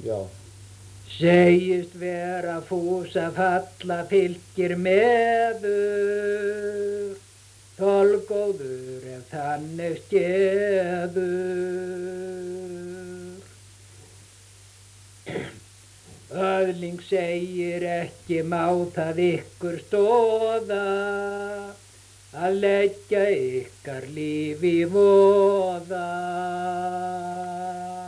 Já. Segist vera fús að falla fylgir meður, þolgóður ef þannig skeður. Öðling segir ekki má það ykkur stóða, að leggja ykkar líf í voða.